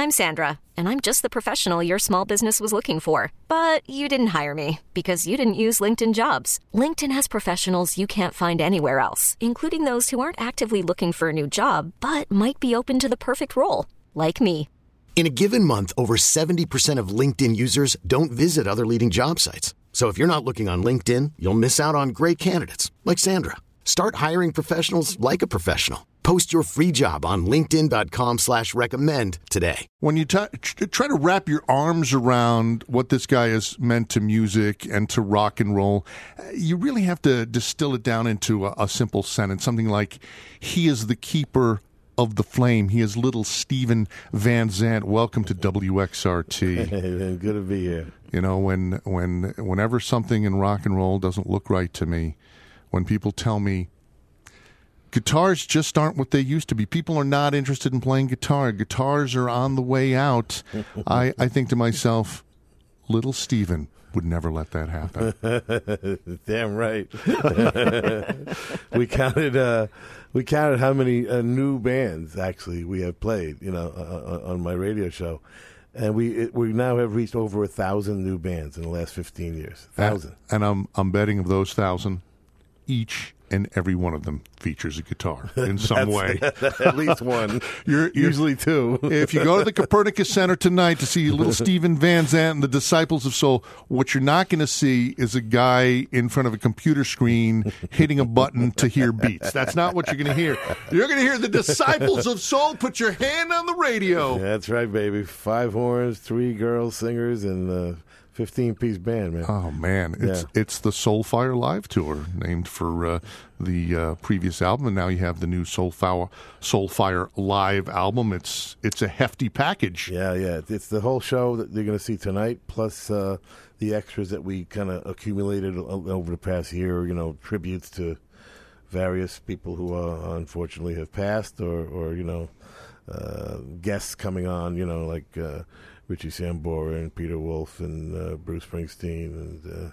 I'm Sandra, and I'm just the professional your small business was looking for. But you didn't hire me because you didn't use LinkedIn Jobs. LinkedIn has professionals you can't find anywhere else, including those who aren't actively looking for a new job, but might be open to the perfect role, like me. In a given month, over 70% of LinkedIn users don't visit other leading job sites. So if you're not looking on LinkedIn, you'll miss out on great candidates like Sandra. Start hiring professionals like a professional. Post your free job on linkedin.com/recommend today. When you try to wrap your arms around what this guy has meant to music and to rock and roll, you really have to distill it down into a simple sentence, something like, he is the keeper of the flame. He is little Steven Van Zandt. Welcome to WXRT. Hey, good to be here. You know, whenever something in rock and roll doesn't look right to me, when people tell me guitars just aren't what they used to be, people are not interested in playing guitar, guitars are on the way out, I think to myself, little Steven would never let that happen. Damn right. We counted how many new bands actually we have played, on my radio show, and we now have reached over 1,000 new bands in the last 15 years. 1,000. And I'm betting of those 1,000, each and every one of them features a guitar in some way. At least one. You're usually two. If you go to the Copernicus Center tonight to see little Steven Van Zandt and the Disciples of Soul, what you're not going to see is a guy in front of a computer screen hitting a button to hear beats. That's not what you're going to hear. You're going to hear the Disciples of Soul. Put your hand on the radio. Yeah, that's right, baby. 5 horns, 3 girl singers, and 15-piece band, man. Oh, man. It's the Soulfire Live Tour, named for the previous album, and now you have the new Soulfire Live album. It's a hefty package. Yeah. It's the whole show that you're going to see tonight, plus the extras that we kind of accumulated over the past year, tributes to various people who unfortunately have passed, or guests coming on, like Richie Sambora and Peter Wolf and Bruce Springsteen and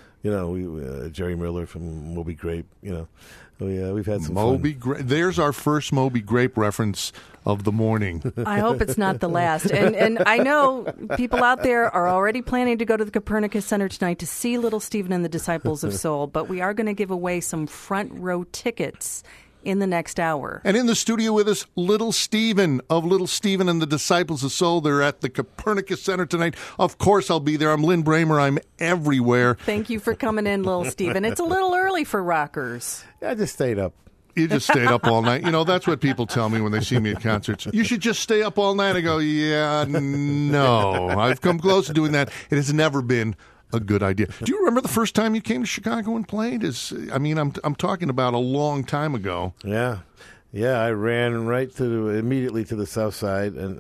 Jerry Miller from Moby Grape. We've had some Moby fun. Grape. There's our first Moby Grape reference of the morning. I hope it's not the last. And I know people out there are already planning to go to the Copernicus Center tonight to see Little Steven and the Disciples of Soul, but we are going to give away some front row tickets in the next hour. And in the studio with us, Little Steven of Little Steven and the Disciples of Soul. They're at the Copernicus Center tonight. Of course I'll be there. I'm Lynn Bramer. I'm everywhere. Thank you for coming in, Little Steven. It's a little early for rockers. I just stayed up. You just stayed up all night. That's what people tell me when they see me at concerts. You should just stay up all night. I go, yeah, no. I've come close to doing that. It has never been a good idea. Do you remember the first time you came to Chicago and played? I'm talking about a long time ago. Yeah. I ran immediately to the South Side, and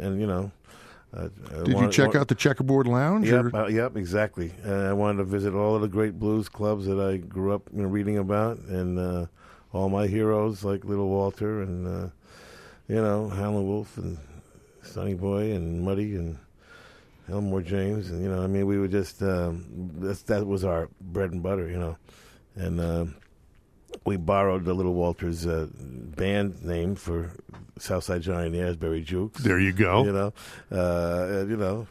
Did you check out the Checkerboard Lounge? Yep, exactly. I wanted to visit all of the great blues clubs that I grew up reading about, and all my heroes like Little Walter and Howlin' Wolf and Sonny Boy and Muddy and Elmore James, and we would just that was our bread and butter, and we borrowed the Little Walters band name for Southside Johnny and the Asbury Jukes. There you go. There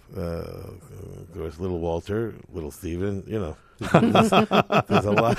was Little Walter, Little Steven, There's a lot.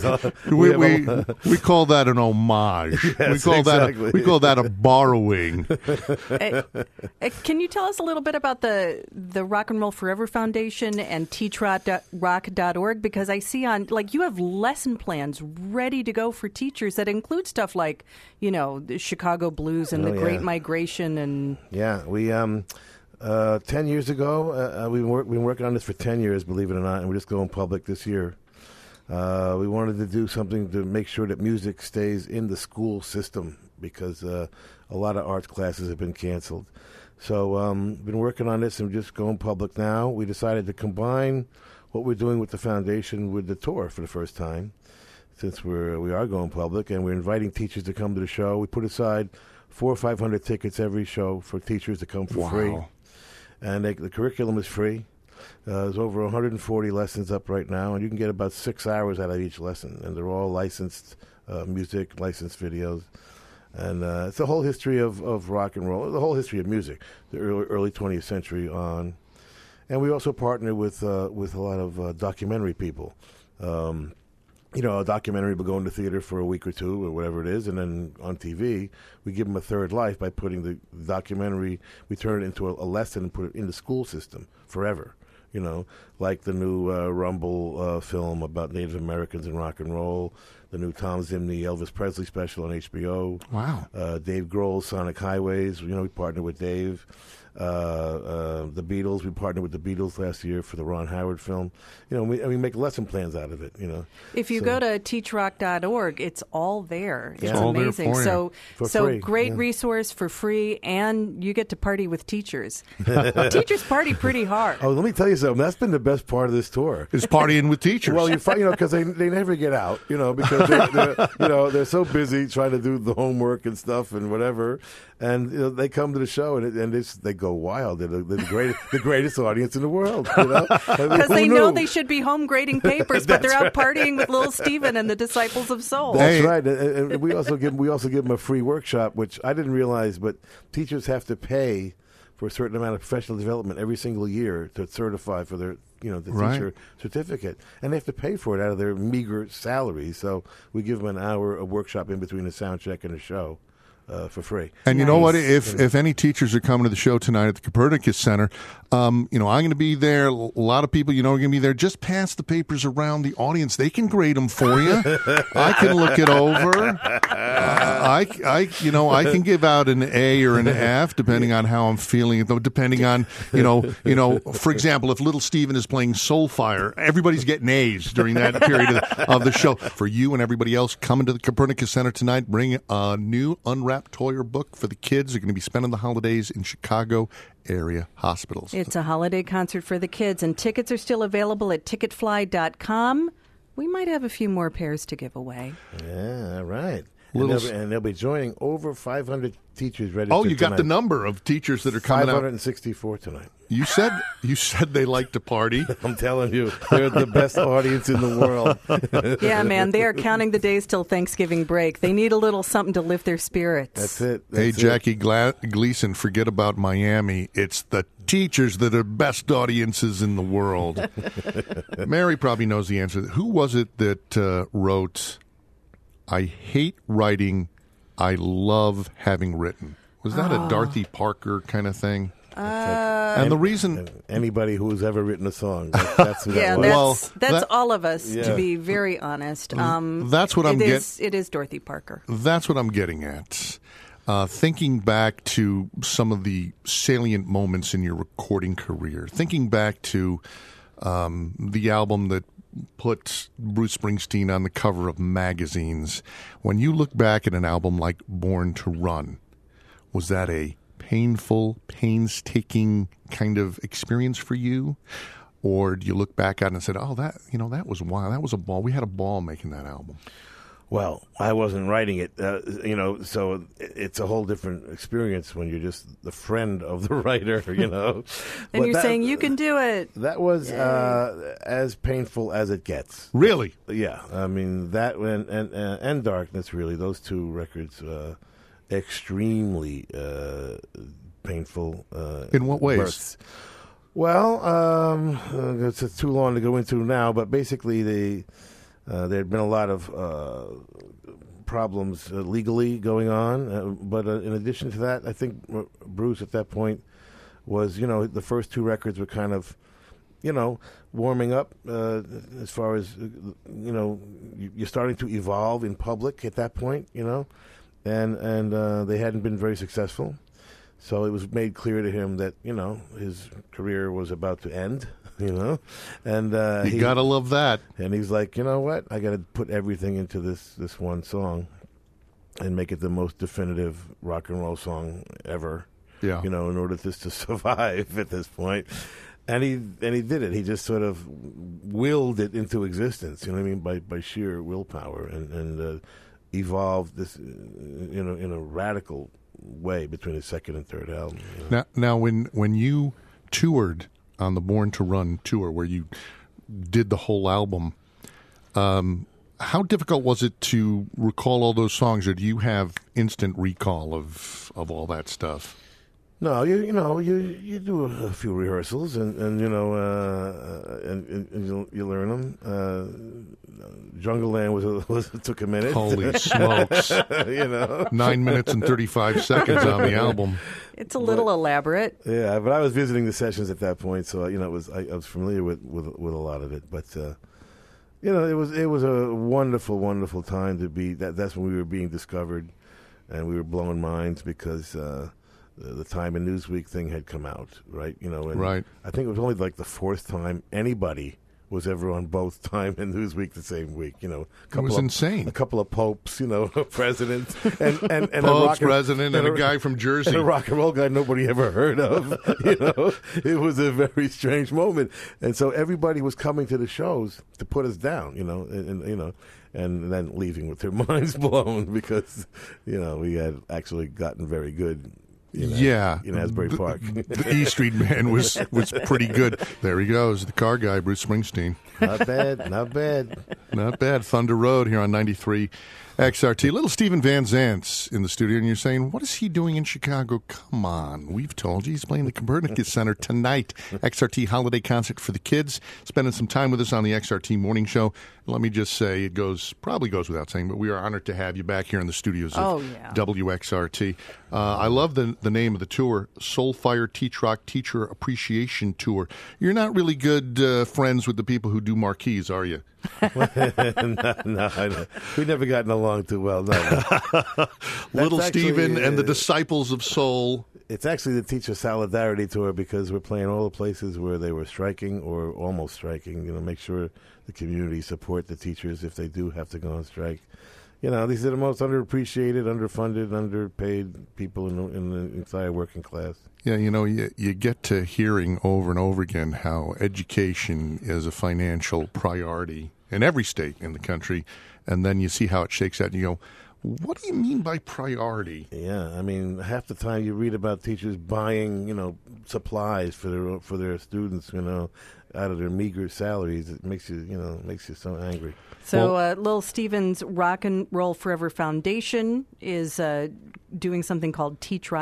We call that an homage. Yes, we call that a borrowing. Can you tell us a little bit about the Rock and Roll Forever Foundation and teachrock.org? Because I see you have lesson plans ready to go for teachers that include stuff like, the Chicago Blues and the Great Migration and we 10 years ago, we've been working on this for 10 years, believe it or not, and we're just going public this year. We wanted to do something to make sure that music stays in the school system because a lot of arts classes have been canceled. So been working on this and just going public now. We decided to combine what we're doing with the foundation with the tour for the first time since we are going public, and we're inviting teachers to come to the show. We put aside 400 or 500 tickets every show for teachers to come for free. And the curriculum is free. There's over 140 lessons up right now, and you can get about 6 hours out of each lesson. And they're all licensed music, licensed videos. And it's the whole history of rock and roll, the whole history of music, the early 20th century on. And we also partner with a lot of documentary people. A documentary will go into theater for a week or two or whatever it is, and then on TV, we give them a third life by putting the documentary, we turn it into a lesson and put it in the school system forever. Like the new Rumble film about Native Americans and rock and roll, the new Tom Zimny Elvis Presley special on HBO. Wow. Dave Grohl's Sonic Highways. We partnered with Dave. The Beatles. We partnered with the Beatles last year for the Ron Howard film. We make lesson plans out of it. If you go to teachrock.org, it's all there. It's all there amazing. for you. So free. Great resource for free, and you get to party with teachers. Teachers party pretty hard. Oh, let me tell you something. That's been the best part of this tour. Is partying with teachers. Well, because they never get out, because they're so busy trying to do the homework and stuff and whatever, and they come to the show and they go wild. They're the greatest audience in the world, because they know they should be home grading papers, but they're out partying with Little Steven and the Disciples of Soul. That's right. And we also give them a free workshop, which I didn't realize, but teachers have to pay for a certain amount of professional development every single year to certify for their teacher certificate, and they have to pay for it out of their meager salary. So we give them an hour of workshop in between a sound check and a show. For free. And you know what? If any teachers are coming to the show tonight at the Copernicus Center, I'm going to be there. A lot of people, are going to be there. Just pass the papers around the audience. They can grade them for you. I can look it over. I can give out an A or an F depending on how I'm feeling. Depending on, for example, if Little Steven is playing Soulfire, everybody's getting A's during that period of the show. For you and everybody else coming to the Copernicus Center tonight, bring a new unwrapped toy or book for the kids. They're going to be spending the holidays in Chicago area hospitals. It's a holiday concert for the kids, and tickets are still available at ticketfly.com. We might have a few more pairs to give away. Yeah, right. And they'll be joining over 500 teachers ready. Oh, you got the number of teachers that are coming 564 tonight. You said they like to party. I'm telling you, they're the best audience in the world. Yeah, man, they are counting the days till Thanksgiving break. They need a little something to lift their spirits. That's it. Hey, Jackie Gleason, forget about Miami. It's the teachers that are best audiences in the world. Mary probably knows the answer. Who was it that wrote, "I hate writing, I love having written"? Was that a Dorothy Parker kind of thing? And the reason anybody who's ever written a song, that's who that was. That's all of us, to be very honest. That's what I'm getting. It is Dorothy Parker. That's what I'm getting at. Thinking back to some of the salient moments in your recording career, thinking back to the album that put Bruce Springsteen on the cover of magazines. When you look back at an album like Born to Run, was that a painful, painstaking kind of experience for you? Or do you look back at it and said, oh, that was wild. That was a ball. We had a ball making that album. Well, I wasn't writing it, so it's a whole different experience when you're just the friend of the writer, And you're saying you can do it. That was as painful as it gets. Really? Yeah. I mean, that and Darkness, really, those two records, extremely painful. In what ways? Births. Well, it's too long to go into now, but basically there had been a lot of problems legally going on. But in addition to that, I think Bruce at that point was, the first two records were kind of, warming up as far as, you're starting to evolve in public at that point, and they hadn't been very successful. So it was made clear to him that, his career was about to end. And you gotta love that. And he's like, you know what? I got to put everything into this one song and make it the most definitive rock and roll song ever. Yeah. In order for this to survive at this point. And he did it. He just sort of willed it into existence. You know what I mean? By sheer willpower and evolved this in a radical way between his second and third album. Now, when you toured on the Born to Run tour, where you did the whole album, How difficult was it to recall all those songs, or do you have instant recall of all that stuff? No, you do a few rehearsals and you learn them. Jungle Land took a minute. Holy smokes! 9 minutes and 35 seconds on the album. It's a little elaborate. Yeah, but I was visiting the sessions at that point, so I was familiar with a lot of it. But it was a wonderful, wonderful time to be. That's when we were being discovered, and we were blowing minds because the Time and Newsweek thing had come out, right? And right. I think it was only like the fourth time anybody was ever on both Time and Newsweek the same week. It was insane. A couple of popes, a president, and Pope's president, and a guy from Jersey, and a rock and roll guy nobody ever heard of. It was a very strange moment, and so everybody was coming to the shows to put us down, and then leaving with their minds blown because we had actually gotten very good. In Asbury Park. The E Street Man was pretty good. There he goes, the car guy, Bruce Springsteen. Not bad, not bad. Not bad. Thunder Road here on 93 XRT. Little Steven Van Zant's in the studio, and you're saying, what is he doing in Chicago? Come on. We've told you. He's playing the Copernicus Center tonight. XRT holiday concert for the kids. Spending some time with us on the XRT morning show. Let me just say, it probably goes without saying, but we are honored to have you back here in the studios of WXRT. I love the name of the tour, Soulfire Teach Rock Teacher Appreciation Tour. You're not really good friends with the people who do marquees, are you? No, we've never gotten along too well. No. Little Steven and the Disciples of Soul. It's actually the Teacher Solidarity Tour because we're playing all the places where they were striking or almost striking. Make sure the community support the teachers if they do have to go on strike. These are the most underappreciated, underfunded, underpaid people in the entire working class. Yeah, you get to hearing over and over again how education is a financial priority in every state in the country, and then you see how it shakes out, and you go, what do you mean by priority? Yeah, half the time you read about teachers buying, supplies for their students, out of their meager salaries. It makes you so angry. So Little Steven's Rock and Roll Forever Foundation is doing something called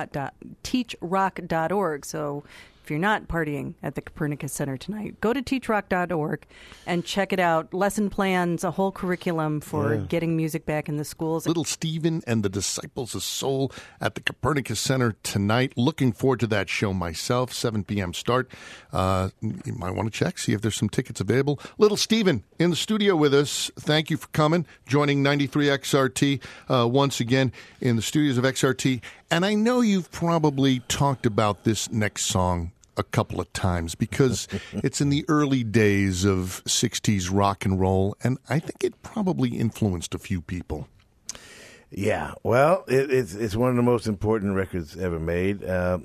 teachrock.org. So if you're not partying at the Copernicus Center tonight, go to teachrock.org and check it out. Lesson plans, a whole curriculum for getting music back in the schools. Little Steven and the Disciples of Soul at the Copernicus Center tonight. Looking forward to that show myself, 7 p.m. start. You might want to check, see if there's some tickets available. Little Steven in the studio with us. Thank you for coming, joining 93 XRT once again in the studios of XRT. And I know you've probably talked about this next song a couple of times because it's in the early days of 60s rock and roll, and I think it probably influenced a few people. Yeah, well, it's one of the most important records ever made.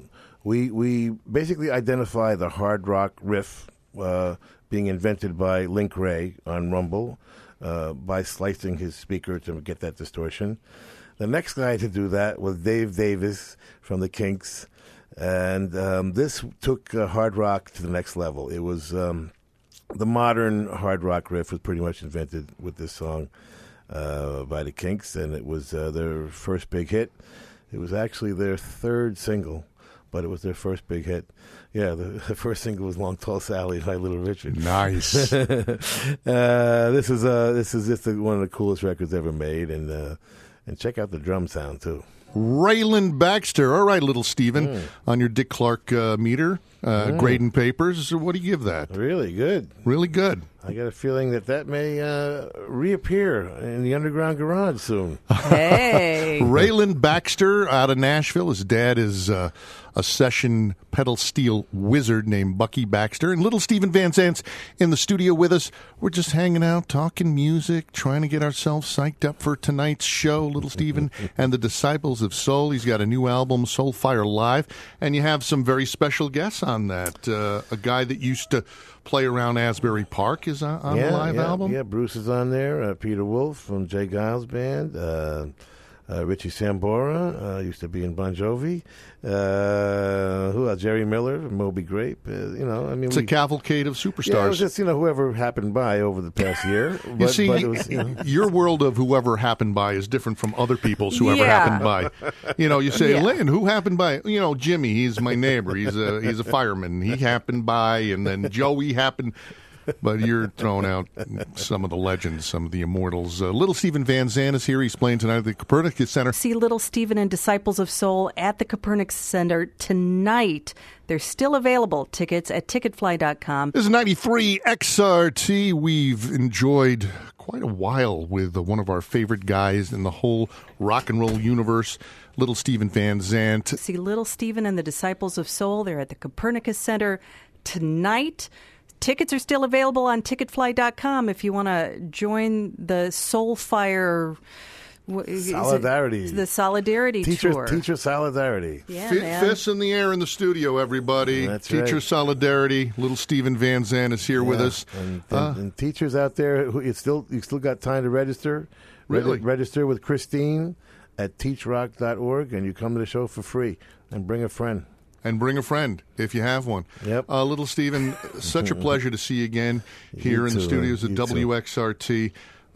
We basically identify the hard rock riff being invented by Link Wray on Rumble by slicing his speaker to get that distortion. The next guy to do that was Dave Davis from the Kinks, and this took hard rock to the next level. It was the modern hard rock riff was pretty much invented with this song by the Kinks, and it was their first big hit. It was actually their third single, but it was their first big hit. Yeah, the first single was "Long Tall Sally" by Little Richard. Nice. This is just one of the coolest records ever made, and check out the drum sound too. Raylan Baxter. All right, Little Steven, on your Dick Clark meter, grading papers. What do you give that? Really good. Really good. I got a feeling that may reappear in the Underground Garage soon. Hey. Raylan Baxter out of Nashville. His dad is a session pedal steel wizard named Bucky Baxter. And Little Steven Van Zant's in the studio with us. We're just hanging out, talking music, trying to get ourselves psyched up for tonight's show. Little Steven and the Disciples of Soul. He's got a new album, Soulfire Live. And you have some very special guests on that. A guy that used to play around Asbury Park is on the live album. Yeah, Bruce is on there. Peter Wolf from Jay Giles Band. Richie Sambora used to be in Bon Jovi. Who else? Jerry Miller, Moby Grape. It's a cavalcade of superstars. Yeah, it was just whoever happened by over the past year. But it was, your world of whoever happened by is different from other people's whoever happened by. You say, Lynn, who happened by? Jimmy, he's my neighbor. He's a fireman. He happened by, and then Joey happened. But you're throwing out some of the legends, some of the immortals. Little Steven Van Zandt is here. He's playing tonight at the Copernicus Center. See Little Steven and Disciples of Soul at the Copernicus Center tonight. They're still available. Tickets at ticketfly.com. This is 93 XRT. We've enjoyed quite a while with one of our favorite guys in the whole rock and roll universe, Little Steven Van Zandt. See Little Steven and the Disciples of Soul. They're at the Copernicus Center tonight. Tickets are still available on ticketfly.com if you want to join the Soulfire Solidarity. The Solidarity Tour. Teacher Solidarity. Yeah, Fists in the air in the studio, everybody. That's Teacher right. Solidarity. Little Steven Van Zandt is here with us. And teachers out there, you still got time to register. Really? Register with Christine at teachrock.org, and you come to the show for free. And bring a friend. And bring a friend if you have one. Yep. Little Steven, such a pleasure to see you again here in the studios at WXRT.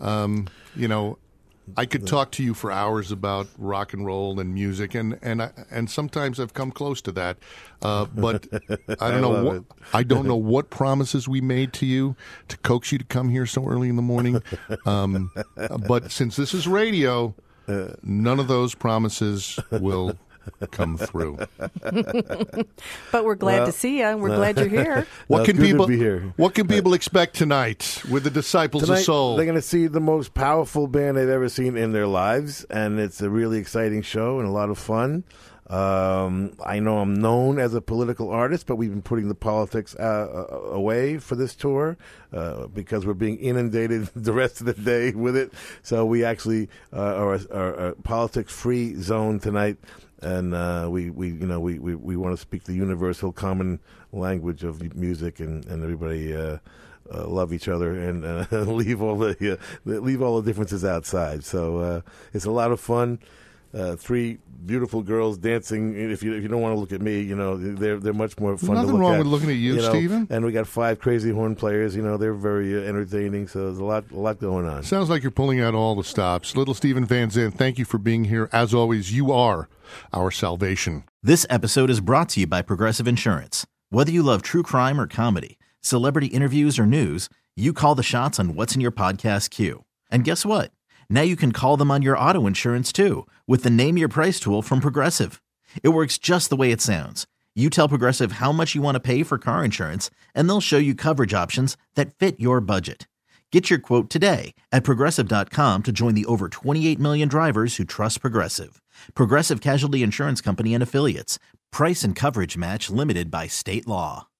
I could talk to you for hours about rock and roll and music, and sometimes I've come close to that. But I don't know what promises we made to you to coax you to come here so early in the morning. But since this is radio, none of those promises will come through. But we're glad to see you. We're glad you're here. What can good to be here. What can people expect tonight with the Disciples Tonight, of Soul? They're going to see the most powerful band they've ever seen in their lives, and it's a really exciting show and a lot of fun. I know I'm known as a political artist, but we've been putting the politics away for this tour because we're being inundated the rest of the day with it. So we actually are a politics-free zone tonight. And we want to speak the universal common language of music, and everybody love each other and leave all the differences outside. So it's a lot of fun. 3 beautiful girls dancing. If you don't want to look at me, they're much more fun to look at. Nothing wrong with looking at you, Steven. And we got 5 crazy horn players. They're very entertaining. So there's a lot going on. Sounds like you're pulling out all the stops. Little Steven Van Zandt, thank you for being here. As always, you are our salvation. This episode is brought to you by Progressive Insurance. Whether you love true crime or comedy, celebrity interviews or news, you call the shots on what's in your podcast queue. And guess what? Now you can call them on your auto insurance too with the Name Your Price tool from Progressive. It works just the way it sounds. You tell Progressive how much you want to pay for car insurance, and they'll show you coverage options that fit your budget. Get your quote today at Progressive.com to join the over 28 million drivers who trust Progressive. Progressive Casualty Insurance Company and Affiliates. Price and coverage match limited by state law.